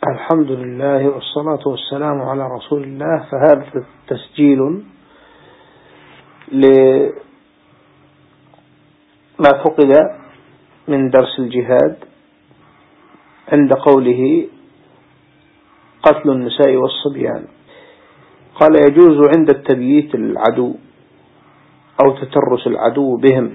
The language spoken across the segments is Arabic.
الحمد لله والصلاة والسلام على رسول الله. فهذا تسجيل لما فقد من درس الجهاد عند قوله قتل النساء والصبيان. قال يجوز عند التبييت العدو أو تترس العدو بهم.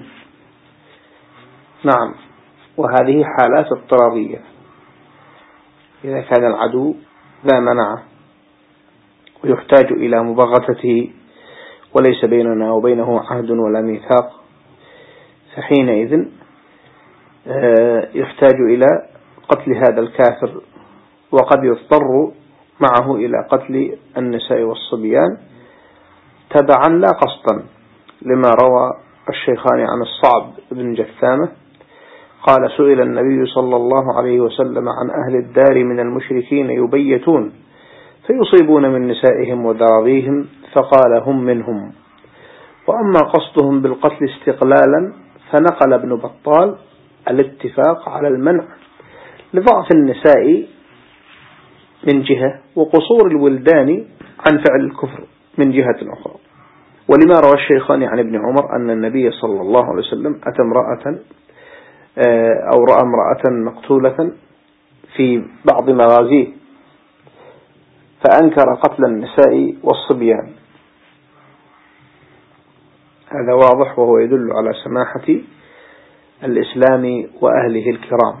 نعم، وهذه حالات اضطرارية، إذا كان العدو لا منع ويحتاج إلى مباغتته وليس بيننا وبينه عهد ولا ميثاق، فحينئذ يحتاج إلى قتل هذا الكافر، وقد يضطر معه إلى قتل النساء والصبيان تبعا لا قصدا، لما روى الشيخان عن الصعب بن جثامة قال سئل النبي صلى الله عليه وسلم عن أهل الدار من المشركين يبيتون فيصيبون من نسائهم وذراريهم، فقال هم منهم، وأما قصدهم بالقتل استقلالا فنقل ابن بطال الاتفاق على المنع لضعف النساء من جهة وقصور الولدان عن فعل الكفر من جهة أخرى. ولما روى الشيخان عن ابن عمر أن النبي صلى الله عليه وسلم أتى امرأة أو رأى امرأة مقتولة في بعض مغازيه فأنكر قتل النساء والصبيان. هذا واضح، وهو يدل على سماحة الإسلام وأهله الكرام.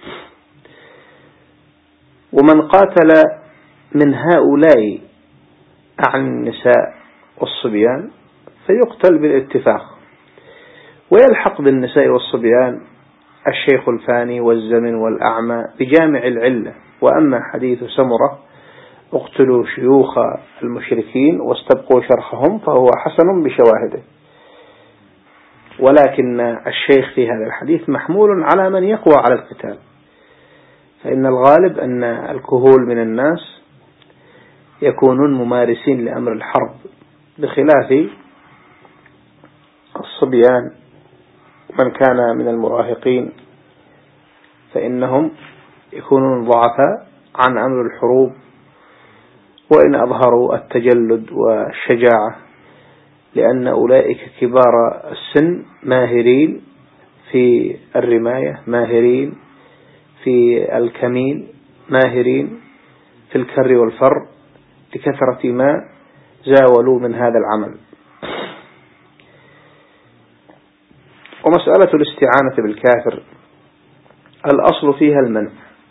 ومن قاتل من هؤلاء عن النساء والصبيان فيقتل بالاتفاق، ويلحق بالنساء والصبيان الشيخ الفاني والزمن والأعمى بجامع العلة. وأما حديث سمرة اقتلوا شيوخ المشركين واستبقوا شرخهم فهو حسن بشواهده، ولكن الشيخ في هذا الحديث محمول على من يقوى على القتال، فإن الغالب أن الكهول من الناس يكونون ممارسين لأمر الحرب، بخلاف الصبيان من كان من المراهقين فإنهم يكونون ضعفاء عن أمر الحروب، وإن أظهروا التجلد والشجاعة، لأن أولئك كبار السن ماهرين في الرماية، ماهرين في الكمين، ماهرين في الكر والفر، لكثرة ما زاولوا من هذا العمل. ومسألة الاستعانة بالكافر الأصل فيها المنع،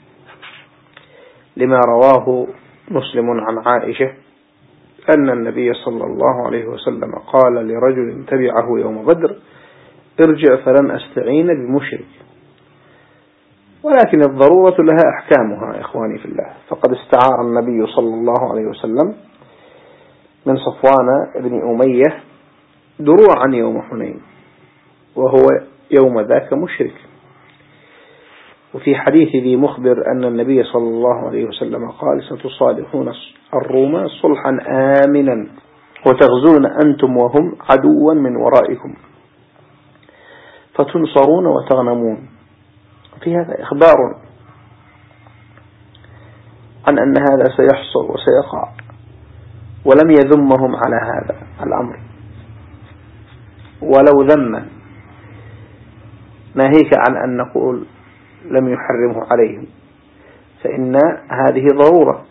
لما رواه مسلم عن عائشة أن النبي صلى الله عليه وسلم قال لرجل تبعه يوم بدر ارجع فلن أستعين بمشرك. ولكن الضرورة لها أحكامها إخواني في الله، فقد استعار النبي صلى الله عليه وسلم من صفوان بن أمية دروعا يوم حنين، وهو يوم ذاك مشرك. وفي حديث ذي مخبر أن النبي صلى الله عليه وسلم قال ستصالحون الروم صلحا آمنا وتغزون أنتم وهم عدوا من ورائكم فتنصرون وتغنمون. في هذا إخبار عن أن هذا سيحصل وسيقع، ولم يذمهم على هذا الأمر، ولو ذما ناهيك عن أن نقول لم يحرمه عليهم، فإن هذه ضرورة،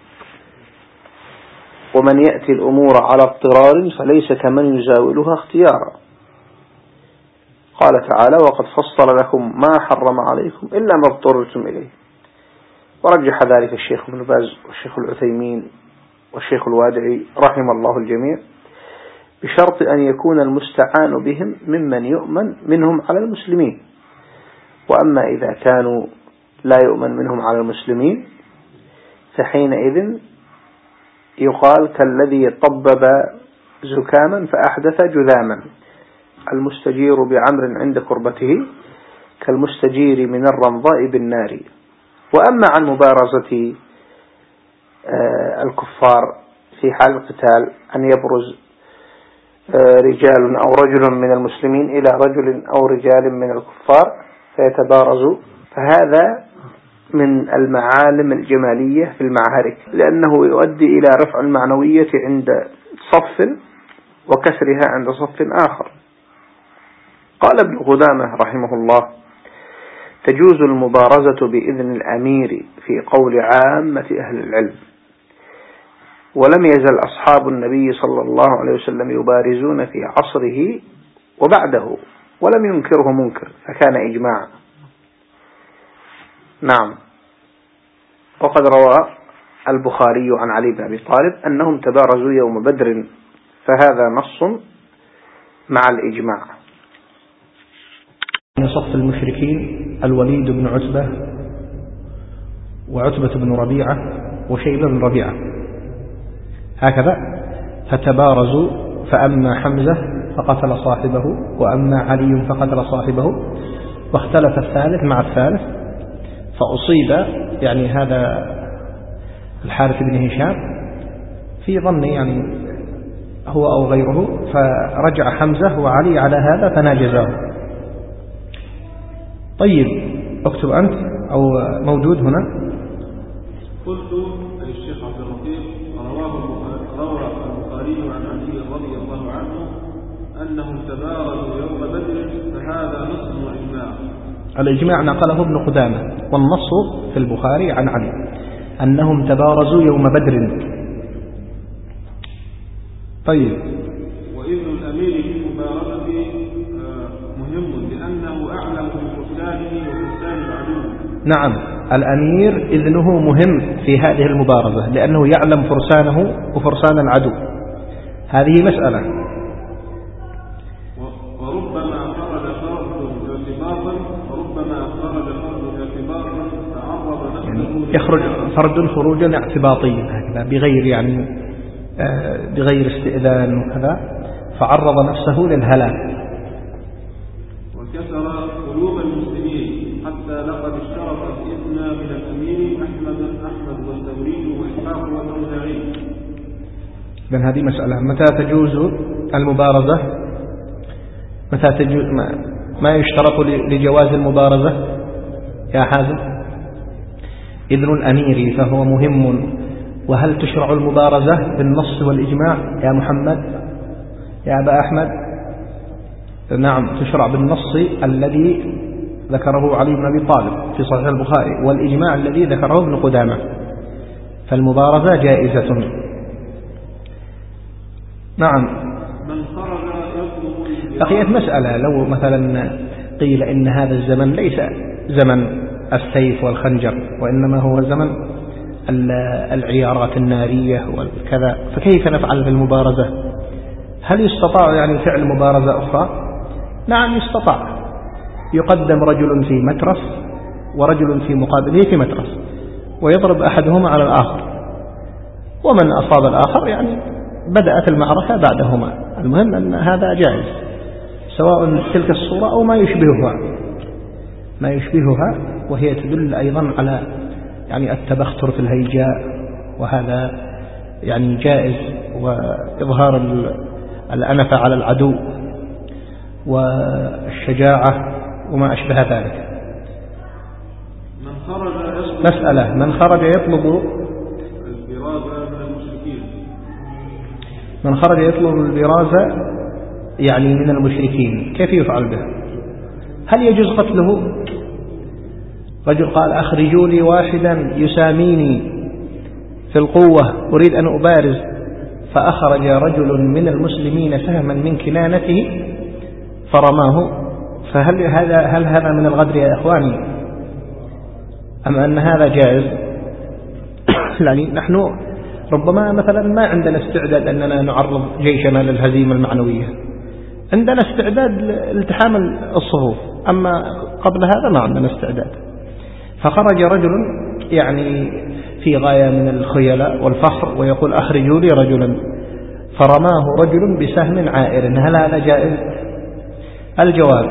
ومن يأتي الأمور على اضطرار فليس كمن يزاولها اختيارا. قال تعالى وقد فصل لكم ما حرم عليكم إلا ما اضطررتم إليه. ورجح ذلك الشيخ ابن باز والشيخ العثيمين والشيخ الوادعي رحم الله الجميع، بشرط أن يكون المستعان بهم ممن يؤمن منهم على المسلمين. وأما إذا كانوا لا يؤمن منهم على المسلمين فحينئذ يقال كالذي طبب زكاما فأحدث جذاما، المستجير بعمر عند كربته كالمستجير من الرمضاء بالنار. وأما عن مبارزة الكفار في حال القتال، أن يبرز رجال أو رجل من المسلمين إلى رجل أو رجال من الكفار فيتبارزوا، فهذا من المعالم الجمالية في المعارك، لأنه يؤدي إلى رفع المعنوية عند صف وكسرها عند صف آخر. قال ابن قدامة رحمه الله: تجوز المبارزة بإذن الأمير في قول عامة أهل العلم، ولم يزل أصحاب النبي صلى الله عليه وسلم يبارزون في عصره وبعده ولم ينكره منكر، فكان إجماعا. نعم. وقد روى البخاري عن علي بن أبي طالب أنهم تبارزوا يوم بدر، فهذا نص مع الإجماع. من صف المشركين الوليد بن عتبة وعتبة بن ربيعة وشيبة بن ربيعة هكذا، فتبارزوا، فأما حمزة فقتل صاحبه، وأما علي فقتل صاحبه، واختلف الثالث مع الثالث، فأصيب يعني هذا الحارث بن هشام في ظن يعني هو أو غيره، فرجع حمزة وعلي على هذا فناجزاه. طيب اكتب أنت أو موجود هنا. قلت للشيخ عبد اللطيف: روى البخاري عن علي رضي الله عنه أنهم تبارزوا يوم بدر، فهذا نص وإجماع. الإجماع نقله ابن قدامة، والنص في البخاري عن علي أنهم تبارزوا يوم بدر. طيب. وإذن الأمير في المبارزة مهم لأنه أعلم بفرسانه وفرسان العدو. نعم، الأمير إذنه مهم في هذه المبارزة لأنه يعلم فرسانه وفرسان العدو. هذه مسألة. وربما خرج فرد ارتباطا تعرض نفسه، يخرج فرد خروجا اعتباطيا هكذا بغير يعني بغير استئذان وكذا، فعرض نفسه للهلاك. وكسر قلوب المسلمين حتى لقد اشترط الإذن من الأمير أحمد والثوري وإسحاق والأوزاعي. إذن هذه مسألة. متى تجوز المبارزة؟ متى تجوز ما يشترط لجواز المبارزة يا حازم؟ إذن الأمير فهو مهم. وهل تشرع المبارزة بالنص والإجماع يا محمد يا أبا أحمد؟ نعم، تشرع بالنص الذي ذكره علي بن أبي طالب في صحيح البخاري، والإجماع الذي ذكره ابن قدامة، فالمبارزة جائزة. نعم. من خرج يطلب. بقيت مسألة: لو مثلا قيل إن هذا الزمن ليس زمن السيف والخنجر، وإنما هو زمن العيارات النارية والكذا، فكيف نفعل في المبارزة؟ هل يستطاع يعني فعل مبارزة أخرى؟ نعم يستطاع. يقدم رجل في مترس ورجل في مقابله في مترس، ويضرب أحدهما على الآخر، ومن أصاب الآخر يعني بدأت المعركة بعدهما. المهم أن هذا جائز، سواء تلك الصورة أو ما يشبهها، وهي تدل أيضا على يعني التبختر في الهيجاء، وهذا يعني جائز، وإظهار الأنفة على العدو والشجاعة وما أشبه ذلك. مسألة: من خرج يطلب البرازة من المشركين. من خرج يطلب البرازة يعني من المشركين، كيف يفعل به؟ هل يجوز قتله؟ رجل قال: أخرجوا لي واحدا يساميني في القوة أريد أن أبارز، فأخرج رجل من المسلمين سهما من كنانته فرماه، فهل هذا من الغدر يا إخواني أم أن هذا جائز؟ يعني نحن ربما مثلا ما عندنا استعداد أننا نعرض جيشنا للهزيمة المعنوية، عندنا استعداد لالتحام الصفوف، أما قبل هذا ما عندنا استعداد. فخرج رجل يعني في غاية من الخيلاء والفخر ويقول: أخرجوا لي رجلا، فرماه رجل بسهم عائر، هل هذا جائز؟ الجواب: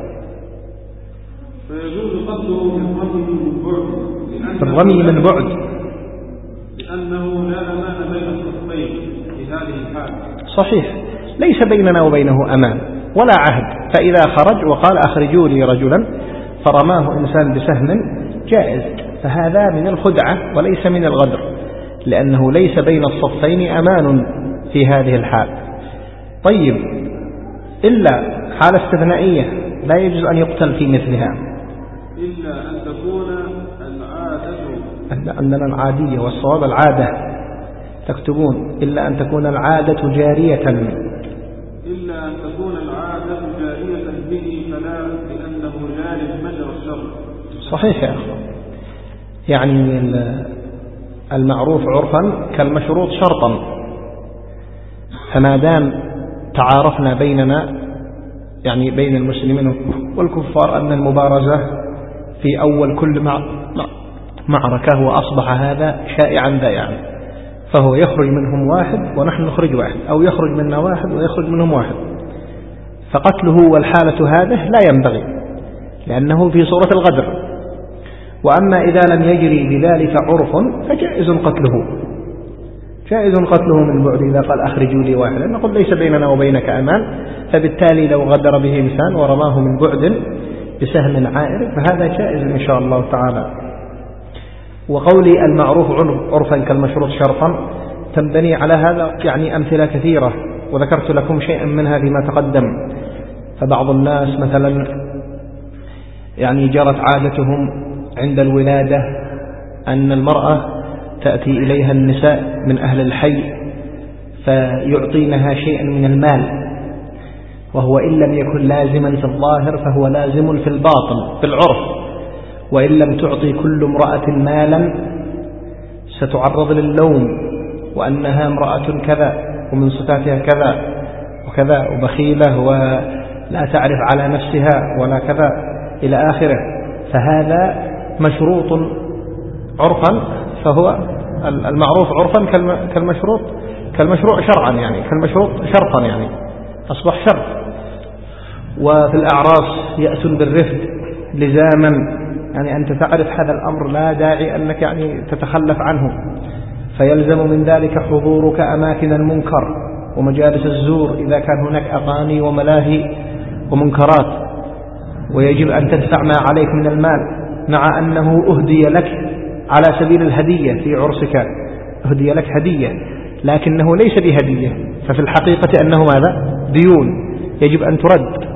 فيجوز قتله بالرمي من بعد، لأنه لا أمان بين الصفين في هذه الحال. صحيح، ليس بيننا وبينه أمان ولا عهد، فإذا خرج وقال: أخرجوا لي رجلا، فرماه إنسان بسهم، جائز، فهذا من الخدعة وليس من الغدر، لأنه ليس بين الصفين أمان في هذه الحال. طيب، إلا حالة استثنائية لا يجوز أن يقتل في مثلها إلا أن تكون العادة، عندنا العادية والصواب العادة، تكتبون إلا أن تكون العادة جارية، إلا أن تكون العادة جارية به فلا، لأنه جاري مجرى الشر. صحيح يا أخي، يعني المعروف عرفا كالمشروط شرطا، فما دام تعارفنا بيننا يعني بين المسلمين والكفار أن المبارزة في أول كل معركة وأصبح هذا شائعا ذائعا، فهو يخرج منهم واحد ونحن نخرج واحد، أو يخرج منا واحد ويخرج منهم واحد، فقتله والحالة هذه لا ينبغي لأنه في صورة الغدر. وأما إذا لم يجري بذلك عرف فجائز قتله، جائز قتله من بعد. إذا قال أخرجوا لي واحدا نقول ليس بيننا وبينك أمان، فبالتالي لو غدر به إنسان ورماه من بعد بسهم عائر فهذا جائز إن شاء الله تعالى. وقولي المعروف عرفا كالمشروط شرطا تنبني على هذا يعني أمثلة كثيرة، وذكرت لكم شيئا منها فيما تقدم. فبعض الناس مثلا يعني جرت عادتهم عند الولادة أن المرأة تأتي إليها النساء من أهل الحي فيعطينها شيئا من المال، وهو إن لم يكن لازما في الظاهر فهو لازم في الباطن في العرف. وإن لم تعطي كل امرأة مالا ستعرض للوم وأنها امرأة كذا ومن صفاتها كذا وكذا وبخيلة ولا تعرف على نفسها ولا كذا إلى آخره. فهذا مشروط عرفا، فهو المعروف عرفا كالمشروع شرعا، يعني كالمشروط شرطا، يعني أصبح شرط. وفي الأعراس يأتون بالرفد لزاما، يعني أنت تعرف هذا الأمر لا داعي أنك يعني تتخلف عنه، فيلزم من ذلك حضورك أماكن المنكر ومجالس الزور إذا كان هناك أغاني وملاهي ومنكرات، ويجب أن تدفع ما عليك من المال، مع أنه أهدي لك على سبيل الهدية في عرسك، أهدي لك هدية لكنه ليس بهدية، ففي الحقيقة أنه ماذا؟ ديون يجب أن ترد.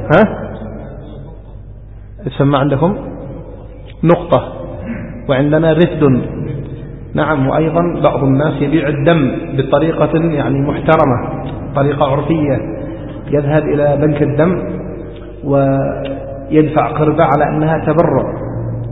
تسمى عندكم نقطة، وعندنا رفد. نعم. وأيضا بعض الناس يبيع الدم بطريقة يعني محترمة، طريقة عرفية، يذهب إلى بنك الدم ويدفع قربة على أنها تبرع،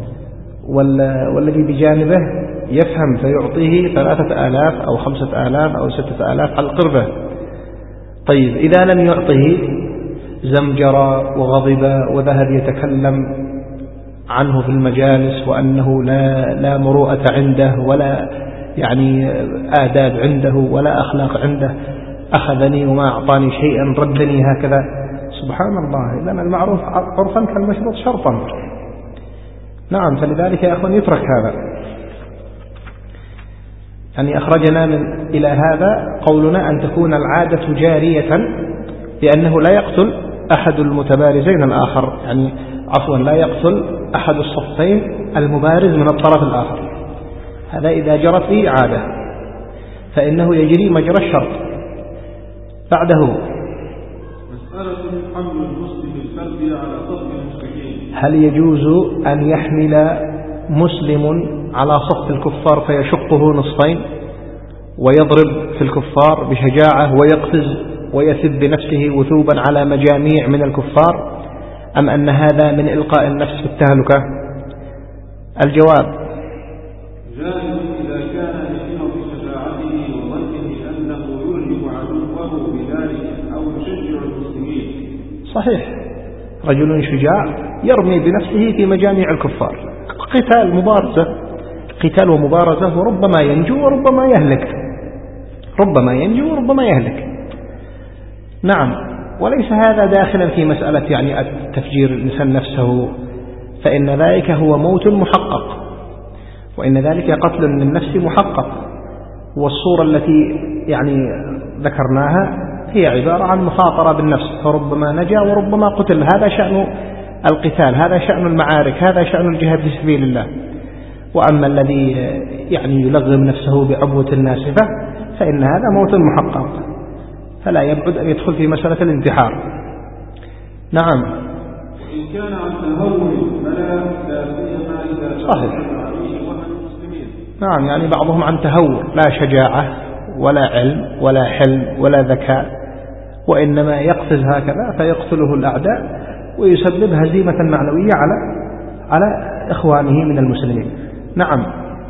والذي بجانبه يفهم فيعطيه 3000 أو 5000 أو 6000 على القربة. طيب، إذا لم يعطه زمجر وغضب وذهب يتكلم عنه في المجالس وأنه لا مروءة عنده ولا يعني آداب عنده ولا أخلاق عنده، أخذني وما أعطاني شيئا ردني هكذا، سبحان الله. إذن المعروف عرفا كالمشروط شرطا. نعم. فلذلك يا أخوان يترك هذا. يعني أخرجنا إلى هذا قولنا أن تكون العادة جارية، لأنه لا يقتل أحد المتبارزين الآخر، يعني عفوا لا يقتل أحد الصفين المبارز من الطرف الآخر. هذا إذا جرت به عادة فإنه يجري مجرى الشرط. بعده مسألة حمل المسلم الفردي على صف المشركين. هل يجوز أن يحمل مسلم على صف الكفار فيشقه نصفين ويضرب في الكفار بشجاعة ويقفز ويثب بنفسه وثوبا على مجاميع من الكفار، أم أن هذا من إلقاء النفس في التهلكة؟ الجواب: جائز إذا كان يقيم بشجاعته وظنه أنه يرهب عدوه بذلك أو يشجع المسلمين. صحيح، رجل شجاع يرمي بنفسه في مجاميع الكفار، قتال مبارزة، قتال ومبارزة، وربما ينجو وربما يهلك، ربما ينجو وربما يهلك. نعم. وليس هذا داخلا في مسألة يعني التفجير الإنسان نفسه، فإن ذلك هو موت محقق، وإن ذلك قتل للنفس محقق. والصورة التي يعني ذكرناها هي عبارة عن مخاطرة بالنفس، فربما نجا وربما قتل. هذا شأن القتال، هذا شأن المعارك، هذا شأن الجهاد في سبيل الله. وأما الذي يعني يلغم نفسه بعبوة ناسفة فإن هذا موت محقق، فلا يبعد أن يدخل في مسألة الانتحار. نعم. وإن كان عن تهور فلا سيما إذا صحيح. نعم، يعني بعضهم عن تهور، لا شجاعة ولا علم ولا حلم ولا ذكاء، وإنما يقفز هكذا فيقتله الأعداء ويسبب هزيمة معنوية على إخوانه من المسلمين. نعم.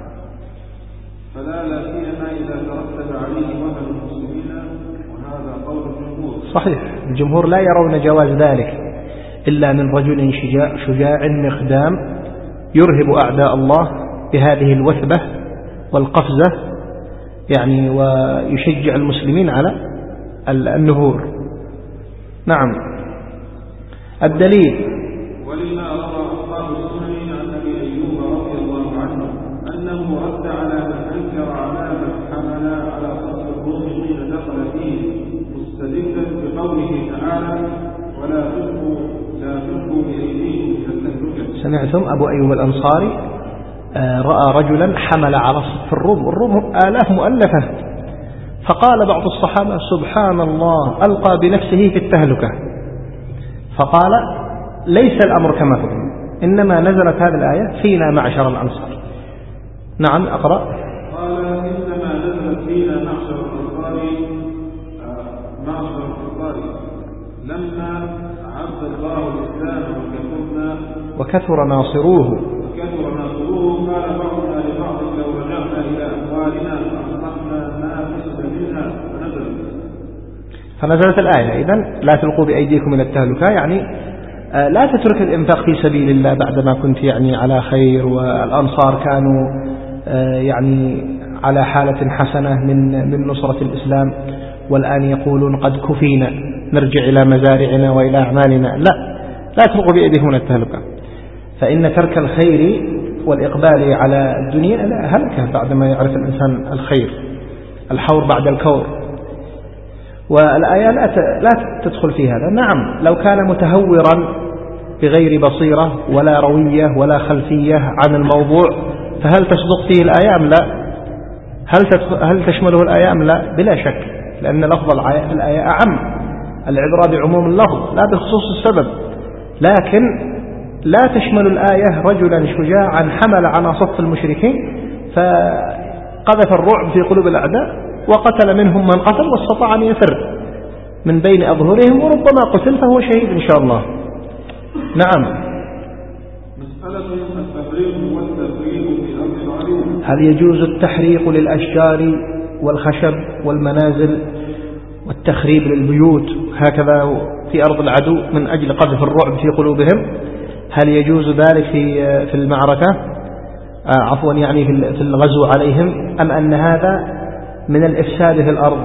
فلا سيما إذا ترتب عليه وهن المسلمين، وهذا قول الجمهور. صحيح، الجمهور لا يرون جواز ذلك إلا من رجل شجاع مقدام يرهب أعداء الله بهذه الوثبة والقفزة، يعني ويشجع المسلمين على النهور. نعم. الدليل ولما روى أصحاب السنن عن أبي أيوب رضي الله عنه أنه رد على من أنكر على من حمل على قصد الروم حين دخل فيه مستدلا بقوله تعالى ولا تلقوا بأيديكم إلى التهلكة. سمعتم أبو أيوب الأنصاري رأى رجلا حمل على صف الروم آلاف مؤلفة، فقال بعض الصحابة سبحان الله ألقى بنفسه في التهلكة، فقال ليس الأمر كما تقول، إنما نزلت هذه الآية فينا معشر الأنصار. نعم، أقرأ. قال إنما نزلت فينا معشر الأنصار لما عز الله الإسلام وكثر ناصروه قال بعضنا لبعض لو رجعنا إلى أموالنا فأصبحنا ما كسب منها فنزلت الآية إذن لا تلقوا بأيديكم إلى التهلكة، يعني لا تترك الإنفاق في سبيل الله بعدما كنت يعني على خير، والأنصار كانوا يعني على حالة حسنة من نصرة الإسلام، والآن يقولون قد كفينا نرجع إلى مزارعنا وإلى أعمالنا. لا تلقوا بأيديكم إلى التهلكة، فإن ترك الخير والإقبال على الدنيا لا هلكة بعدما يعرف الإنسان الخير، الحور بعد الكور. والآية لا تدخل في هذا. نعم، لو كان متهورا بغير بصيرة ولا روية ولا خلفية عن الموضوع فهل تصدق فيه الآية أم لا؟ هل تشمله الآية أم لا؟ بلا شك، لأن لفظ الآية أعم، العبرة بعموم اللفظ لا بخصوص السبب. لكن لا تشمل الآية رجلا شجاعا حمل على صف المشركين فقذف الرعب في قلوب الأعداء وقتل منهم من قتل واستطاع أن يفر من بين أظهرهم، وربما قتل فهو شهيد إن شاء الله. نعم. مسألة التفريق والتفريق في أرض العدو. هل يجوز التحريق للأشجار والخشب والمنازل والتخريب للبيوت هكذا في أرض العدو من أجل قذف الرعب في قلوبهم؟ هل يجوز ذلك في المعركة عفوا يعني في الغزو عليهم، أم أن هذا من الإفساد في الأرض؟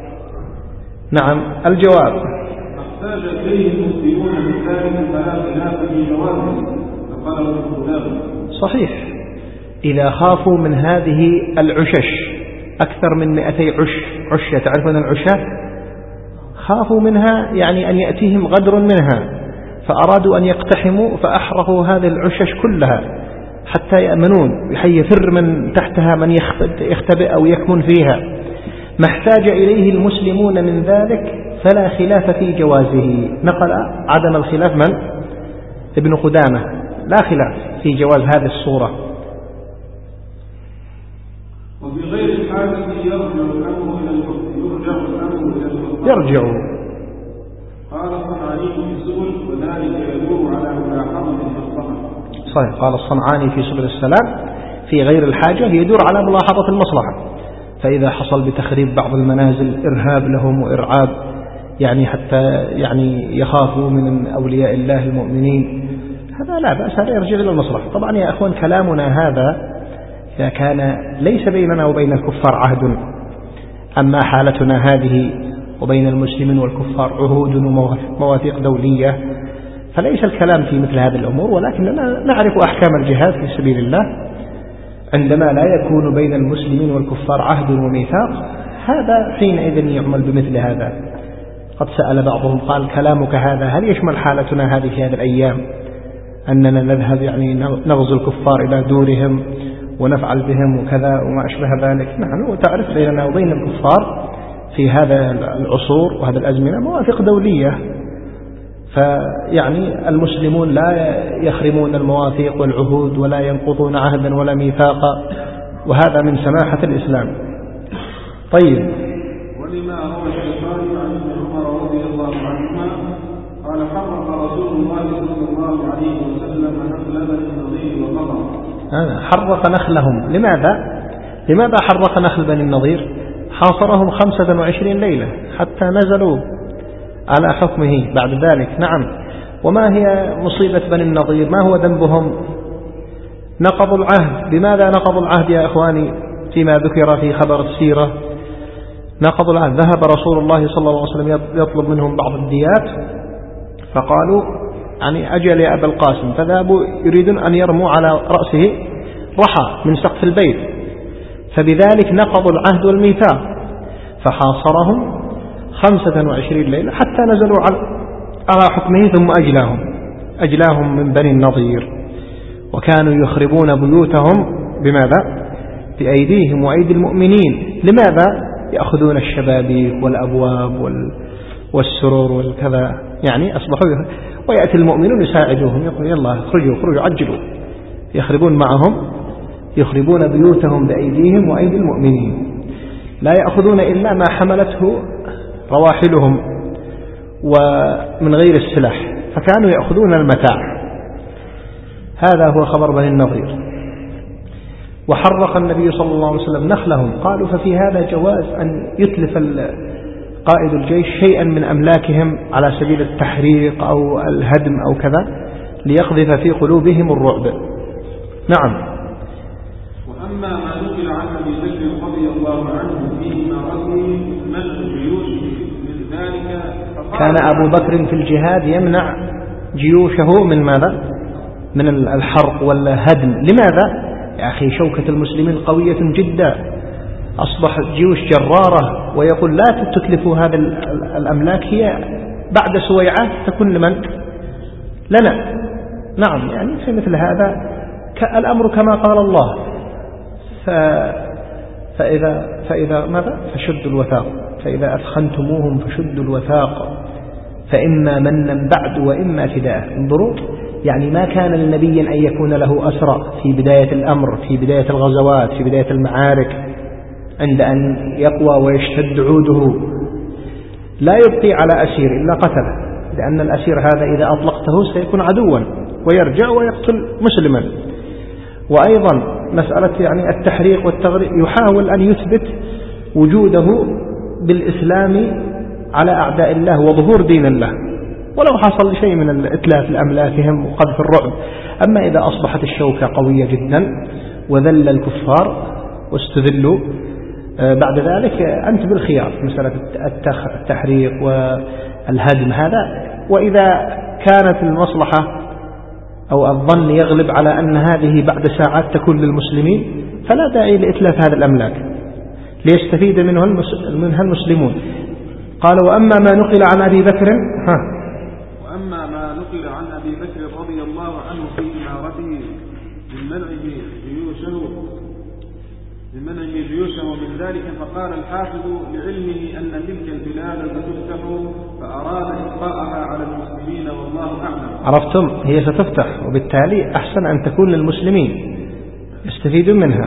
نعم، الجواب احتاج إليه المسلمون من ذلك فلا خلاف في جوابه، فقال الخلاف صحيح. إذا خافوا من هذه العشش أكثر من 200 عشة، تعرفون العشة؟ خافوا منها يعني أن يأتيهم غدر منها، فأرادوا أن يقتحموا فأحرقوا هذه العشش كلها حتى يأمنون، يفر من تحتها من يختبئ أو يكمن فيها. ما احتاج إليه المسلمون من ذلك فلا خلاف في جوازه. نقل عدم الخلاف من؟ ابن قدامة، لا خلاف في جواز هذه الصورة. وبغير الحاجة يرجع الأمر إلى يرجع. قال الصنعاني في سبل وذلك يدور على ملاحظة المصلحة. صحيح، قال الصنعاني في سبل السلام في غير الحاجة يدور على ملاحظة المصلحة، فإذا حصل بتخريب بعض المنازل إرهاب لهم وإرعاب يعني حتى يعني يخافوا من أولياء الله المؤمنين، هذا لا بأس، هذا يرجع إلى المصلحة. طبعا يا أخوان كلامنا هذا إذا كان ليس بيننا وبين الكفار عهد، أما حالتنا هذه وبين المسلمين والكفار عهود ومواثيق دولية فليس الكلام في مثل هذه الأمور، ولكننا نعرف أحكام الجهاد في سبيل الله. عندما لا يكون بين المسلمين والكفار عهد وميثاق هذا حينئذ يعمل بمثل هذا. قد سأل بعضهم قال كلامك هذا هل يشمل حالتنا هذه في هذه الأيام، أننا نذهب يعني نغزو الكفار إلى دورهم ونفعل بهم وكذا وما أشبه ذلك. نحن وتعرف بيننا وبين الكفار في هذا العصور وهذا الأزمنة مواثيق دولية، فيعني المسلمون لا يخرمون المواثيق والعهود ولا ينقضون عهدا ولا ميثاقا، وهذا من سماحة الإسلام. طيب. ولما روى الشيخان عن ابن عمر رضي الله عنهما قال حرق رسول الله صلى الله عليه وسلم نخل بني النضير وقطر. حرق نخلهم. لماذا حرق نخل بني النضير؟ حاصرهم 25 ليلة حتى نزلوا على حكمه بعد ذلك. نعم. وما هي مصيبة بني النضير؟ ما هو ذنبهم؟ نقضوا العهد. بماذا نقضوا العهد يا إخواني؟ فيما ذكر في خبر السيرة نقضوا العهد. ذهب رسول الله صلى الله عليه وسلم يطلب منهم بعض الديات، فقالوا يعني أجل يا أبا القاسم، فذهبوا يريدون أن يرموا على رأسه رحى من سقف البيت، فبذلك نقضوا العهد والميثاق، فحاصرهم 25 ليلة حتى نزلوا على حكمه، ثم أجلاهم من بني النضير. وكانوا يخربون بيوتهم بماذا؟ بأيديهم وأيدي المؤمنين. لماذا؟ يأخذون الشبابيك والأبواب والسرور والكذا، يعني أصبحوا ويأتي المؤمنون يساعدوهم، يقول يلا خرجوا عجلوا، يخربون معهم، يخربون بيوتهم بأيديهم وأيدي المؤمنين، لا يأخذون إلا ما حملته رواحلهم ومن غير السلاح، فكانوا يأخذون المتاع. هذا هو خبر بني النضير. وحرق النبي صلى الله عليه وسلم نخلهم. قالوا ففي هذا جواز أن يتلف قائد الجيش شيئا من أملاكهم على سبيل التحريق أو الهدم أو كذا، ليقذف في قلوبهم الرعب. نعم. وأما ما نقل عن أبي بكر رضي الله عنه في إمارته منع جيوشه من ذلك، كان أبو بكر في الجهاد يمنع جيوشه من ماذا؟ من الحرق والهدم. لماذا؟ يا أخي شوكة المسلمين قوية جدا، أصبح جيوش جرارة، ويقول لا تتلفوا هذه الأملاك، هي بعد سويعات تكون لمن؟ لنا. نعم. يعني في مثل هذا الأمر كما قال الله، فإذا ماذا؟ فشدوا الوثاق، فإذا أثخنتموهم فشدوا الوثاق، فإما منا بعد وإما فداء. انظروا، يعني ما كان للنبي أن يكون له أسرى في بداية الأمر، في بداية الغزوات، في بداية المعارك، عند أن يقوى ويشتد عوده لا يبقي على أسير إلا قتله، لأن الأسير هذا إذا أطلقته سيكون عدوا ويرجع ويقتل مسلما. وأيضا مسألة يعني التحريق والتغريق، يحاول أن يثبت وجوده بالإسلام على أعداء الله وظهور دين الله، ولو حصل شيء من الإتلاف لأملاكهم وقذف الرعب. أما إذا أصبحت الشوكة قوية جدا وذل الكفار واستذلوا بعد ذلك، أنت بالخيار مسألة التحريق والهدم هذا. وإذا كانت المصلحة أو الظن يغلب على أن هذه بعد ساعات تكون للمسلمين، فلا داعي لإتلاف هذه الأملاك ليستفيد منها المسلمون. قال وأما ما نقل عن أبي بكر وأما ما نقل عن أبي بكر رضي الله عنه في إمارته من منعه جيوشه من ذلك، فقال الحافظ لعلمه أن تلك البلاد ستفتح فأراد إبقاءها على المسلمين والله أعلم. عرفتم؟ هي ستفتح، وبالتالي أحسن أن تكون للمسلمين يستفيدون منها.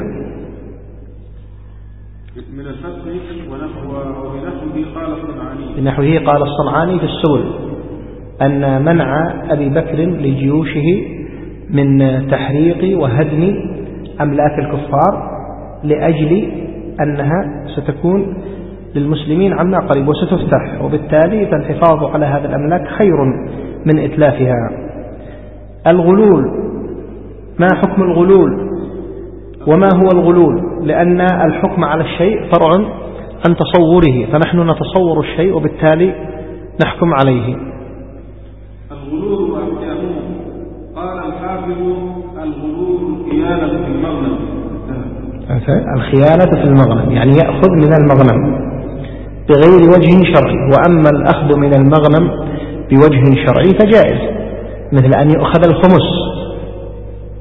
من الفتح وبنحوه قال الصنعاني. بنحوه قال الصنعاني في السبل أن منع أبي بكر لجيوشه من تحريق وهدم أملاك الكفار لأجل أنها ستكون للمسلمين عما قريب وستفتح، وبالتالي فالحفاظ على هذا الأملاك خير من إتلافها. الغلول، ما حكم الغلول وما هو الغلول؟ لأن الحكم على الشيء فرع عن تصوره، فنحن نتصور الشيء وبالتالي نحكم عليه. الغلول وأحكامه. قال الحافظ الغلول الخيانة في المغنم. الخيانة في المغنم يعني يأخذ من المغنم بغير وجه شرعي، وأما الأخذ من المغنم بوجه شرعي فجائز، مثل أن يؤخذ الخمس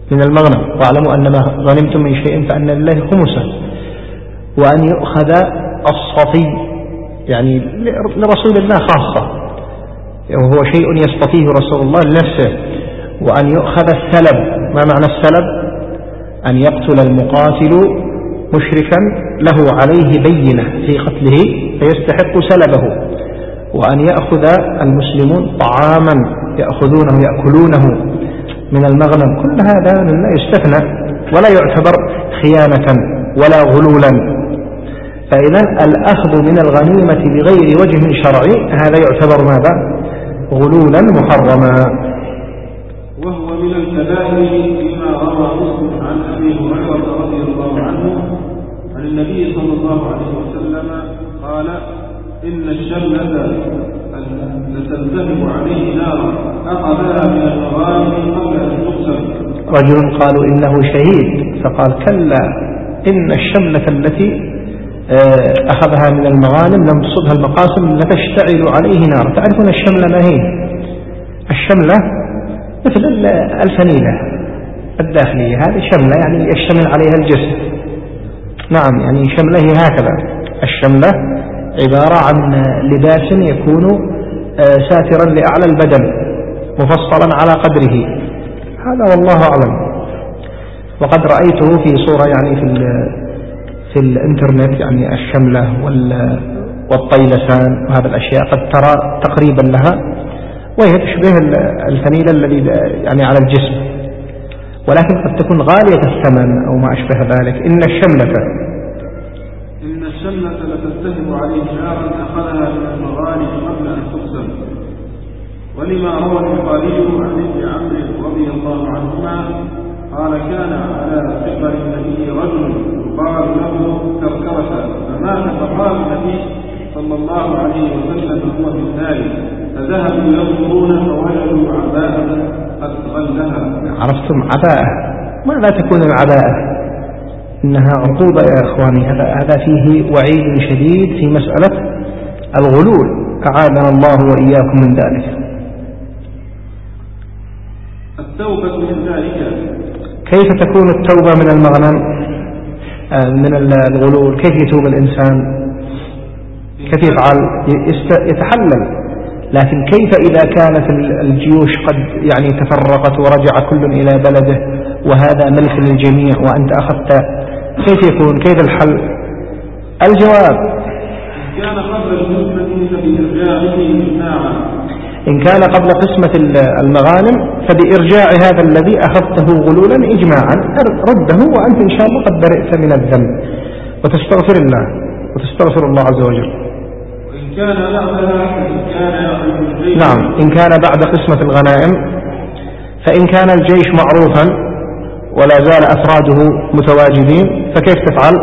من المغنم، واعلموا أن ما غنمتم من شيء فأن لله خمسه، وأن يؤخذ الصفي يعني لرسول الله خاصة وهو شيء يصطفيه رسول الله لنفسه، وأن يؤخذ السلب. ما معنى السلب؟ أن يقتل المقاتل مشركا له عليه بينة في قتله فيستحق سلبه، وأن يأخذ المسلمون طعاما يأكلونه من المغنم. كل هذا لا يستثنى ولا يعتبر خيانة ولا غلولا. فإذا الأخذ من الغنيمة بغير وجه شرعي هذا يعتبر ماذا؟ غلولا محرما. وهو من الكبائر فيما روى مسلم عن أبي هريرة رضي الله عنه عن النبي صلى الله عليه وسلم قال: إن الشملة لتلتهب عليه نارا أخذها من المغانم قبل أن تقسم. رجل قالوا إنه شهيد فقال: كلا، إن الشملة التي أخذها من المغانم لم تصبها المقاسم لتشتعل عليه نار. تعرفون الشملة ما هي؟ الشملة مثل الفنيلة الداخلية، هذه شملة يعني يشتمل عليها الجسم. نعم، يعني شملة هي هكذا. الشملة عبارة عن لباس يكون ساترا لأعلى البدن مفصلا على قدره. هذا والله أعلم. وقد رأيته في صورة يعني في الانترنت، يعني الشملة والطيلسان وهذه الأشياء قد ترى تقريبا لها، وهي تشبه الفنيلة الذي يعني على الجسم، ولكن قد تكون غالية الثمن أو ما أشبه ذلك. إن الشملة لتلتهب عليه نارا أخذها من المغانم قبل أن تقسم. ولما روى البخاري عن ابن عمرو رضي الله عنهما قال: كان على قبر النبي رجل يقال له كركرة، فمات فقال النبي صلى الله عليه وسلم هو في النار، فذهبوا ينظرون فوجدوا عباءة قد غلها. عرفتم عباءة؟ ماذا تكون العباءة؟ إنها عقوبة يا إخواني. هذا فيه وعيد شديد في مسألة الغلول، أعاذنا الله وإياكم من ذلك. التوبة من ذلك. كيف تكون التوبة من المغنم من الغلول؟ كيف يتوب الإنسان؟ كيف يفعل؟ يتحلل. لكن كيف إذا كانت الجيوش قد يعني تفرقت ورجع كل إلى بلده وهذا ملك للجميع وأنت أخذت، كيف يكون؟ كيف الحل؟ الجواب: إن كان قبل قسمة المغانم فبإرجاع هذا الذي أخذته غلولا إجماعا، رده وأنت إن شاء الله قد برئت من الذنب وتستغفر الله عز وجل. نعم، إن كان بعد قسمة الغنائم، فإن كان الجيش معروفا ولا زال أفراده متواجدين فكيف تفعل؟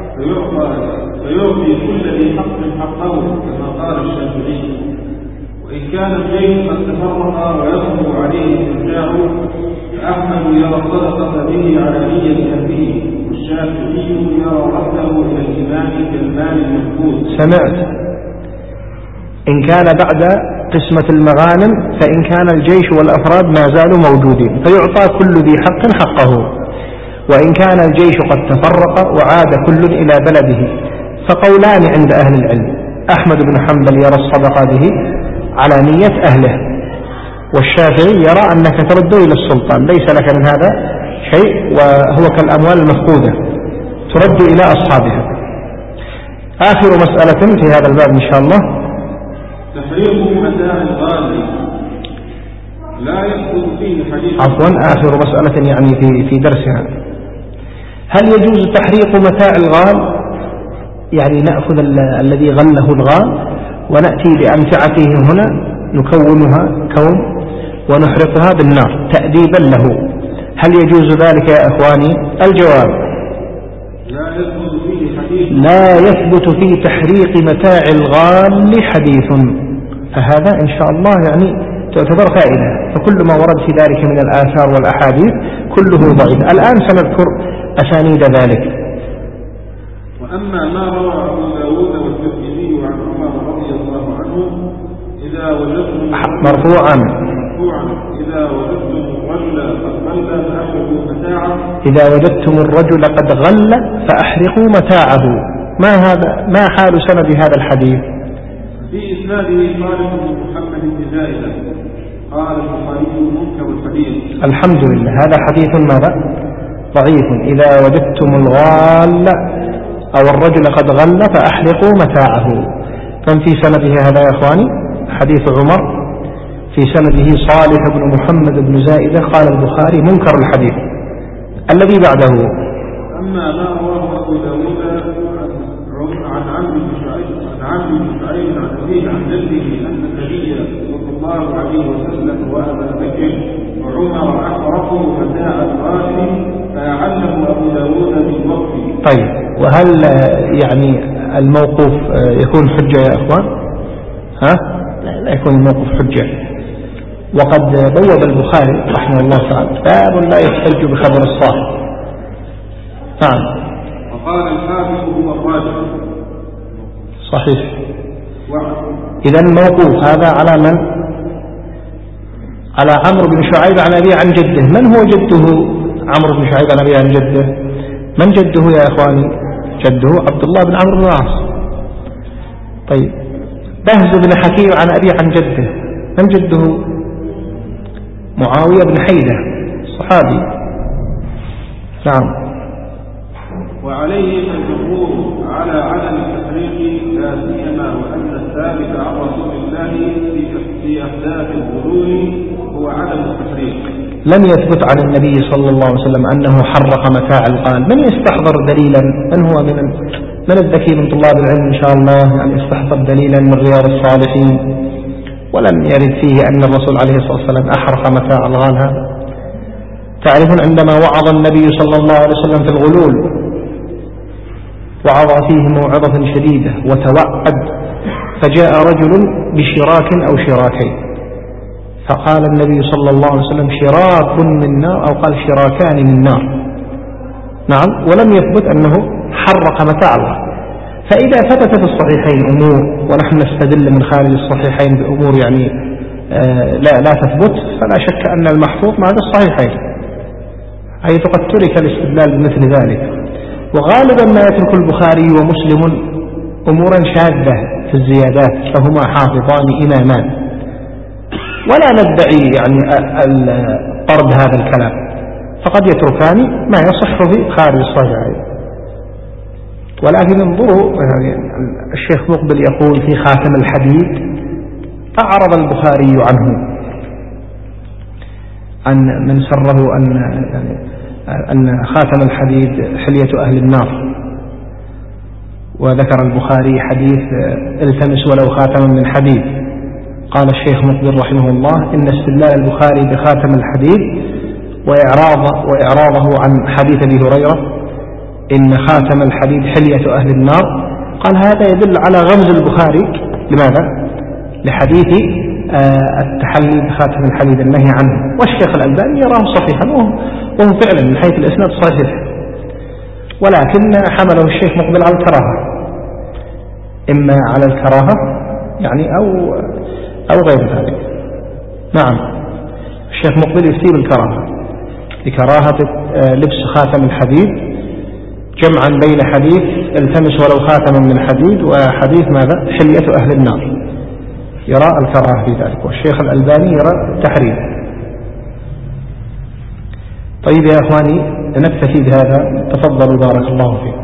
فيعطي كل ذي حق حقه كما قال الشافعي. وإن كان الجيش قد تفرق ويصعب عليه إرجاعه فأحمد يرى الصدقة به على نية أهله، والشافعي يرى رده إلى الإمام كالمال المنفوذ. سمعت. إن كان بعد قسمة المغانم فإن كان الجيش والأفراد ما زالوا موجودين فيعطى كل ذي حق حقه. وإن كان الجيش قد تفرق وعاد كل إلى بلده فقولان عند أهل العلم. أحمد بن حنبل يرى الصدقة به على نية أهله، والشافعي يرى أنك ترد إلى السلطان، ليس لك من هذا شيء وهو كالأموال المفقودة ترد إلى أصحابها. آخر مسألة في هذا الباب إن شاء الله: تحريق متاع الغالي لا يثبت فيه حديث. عفوا، آخر مسألة يعني في درسنا: هل يجوز تحريق متاع الغال؟ يعني نأخذ الذي غله الغال ونأتي بأمتعته هنا نكونها كون ونحرقها بالنار تأديبا له. هل يجوز ذلك يا إخواني؟ الجواب: لا يثبت في تحريق متاع الغال حديث. فهذا إن شاء الله يعني تعتبر فائدة، فكل ما ورد في ذلك من الآثار والأحاديث كله ضعيف. الآن سنذكر أسانيد ذلك. وأما ما روى أبو داود والترمذي عن عمر رضي الله عنه إذا وجدتم مرفوعا إذا وجدتم إذا إذا وجدتم الرجل قد غل فأحرقوا متاعه. وجدتم الرجل قد غل فأحرقوا متاعه. ما حال سند هذا الحديث؟ في إسناده خالد بن محمد بن زائدة. قال البخاري منكر الحديث. الحمد لله، هذا حديث ماذا؟ ضعيف. إذا وجدتم الغال أو الرجل قد غل فأحرقوا متاعه. من في سنده هذا يا أخواني؟ حديث عمر. في سنده صالح بن محمد بن زائدة. قال البخاري منكر الحديث. الذي بعده: أما ما رواه أبو داود عن عمرو بن شعيب عن أبيه عن جده أن النبي صلى الله عليه وسلم وأبا بكر وعمر أحرقوا متاع الغالب فأعله أبو داود بالوقف. طيب، وهل يعني الموقوف يكون حجة يا أخوان؟ لا يكون الموقوف حجة. وقد بوب البخاري رحمه الله تعالى باب لا يحتج بخبر الصاحب. نعم. وقال الحافظ هو الراجح. صحيح. إذا الموقوف هذا على من؟ على عمرو بن شعيب عن أبيه عن جده. من هو جده عمرو بن شعيب عن أبيه عن جده؟ من جده يا أخواني؟ جده عبد الله بن عمرو بن العاص. طيب، بهز بن حكيم عن أبيه عن جده. من جده؟ معاوية بن حيدة صحابي. نعم. وعليه الجمهور على عدم التحريق، لا سيما وأن الثابت عن رسول الله في أحداث الغلول هو عدم التحريق. لم يثبت عن النبي صلى الله عليه وسلم أنه حرق متاع القال. من يستحضر دليلا؟ من هو من الذكي من طلاب العلم إن شاء الله يعني يستحضر دليلا من رياض الصالحين ولم يرد فيه أن الرسول عليه الصلاة والسلام أحرق متاع الغال هذا؟ تعرفون عندما وعظ النبي صلى الله عليه وسلم في الغلول وعظ فيه موعظة شديدة وتوعد، فجاء رجل بشراك أو شراكين، فقال النبي صلى الله عليه وسلم شراك من نار، أو قال شراكان من نار. نعم. ولم يثبت أنه حرق متاع الغال. فإذا ثبت في الصحيحين أمور ونحن نستدل من خارج الصحيحين بأمور يعني لا تثبت، فلا شك أن المحفوظ مع الصحيحين، حيث قد ترك الاستدلال بمثل ذلك. وغالبا ما يترك البخاري ومسلم أمورا شاذة في الزيادات، فهما حافظان إمامان، ولا ندعي يعني طرد هذا الكلام، فقد يتركان ما يصح في خارج الصحيحين. ولكن انظروا يعني الشيخ مقبل يقول في خاتم الحديد أعرض البخاري عنه عن من سره أن خاتم الحديد حلية أهل النار. وذكر البخاري حديث التمس ولو خاتما من حديد. قال الشيخ مقبل رحمه الله إن استدلال البخاري بخاتم الحديد وإعراضه عن حديث أبي هريرة إن خاتم الحديد حلية أهل النار، قال هذا يدل على غمز البخاري لماذا؟ لحديث التحلي بخاتم الحديد النهي عنه. والشيخ الألباني يراه صحيحا، وهو فعلا من حيث الإسناد صحيح، ولكن حمله الشيخ مقبل على الكراهة، إما على الكراهة يعني أو غير ذلك. نعم، الشيخ مقبل يفتي بالكراهة لكراهة لبس خاتم الحديد، جمعا بين حديث التمس ولو خاتما من حديد وحديث ماذا؟ حلية أهل النار، يرى الكراهة في ذلك، والشيخ الألباني يرى التحريم. طيب يا أخواني، نكتفي بهذا. تفضلوا بارك الله فيكم.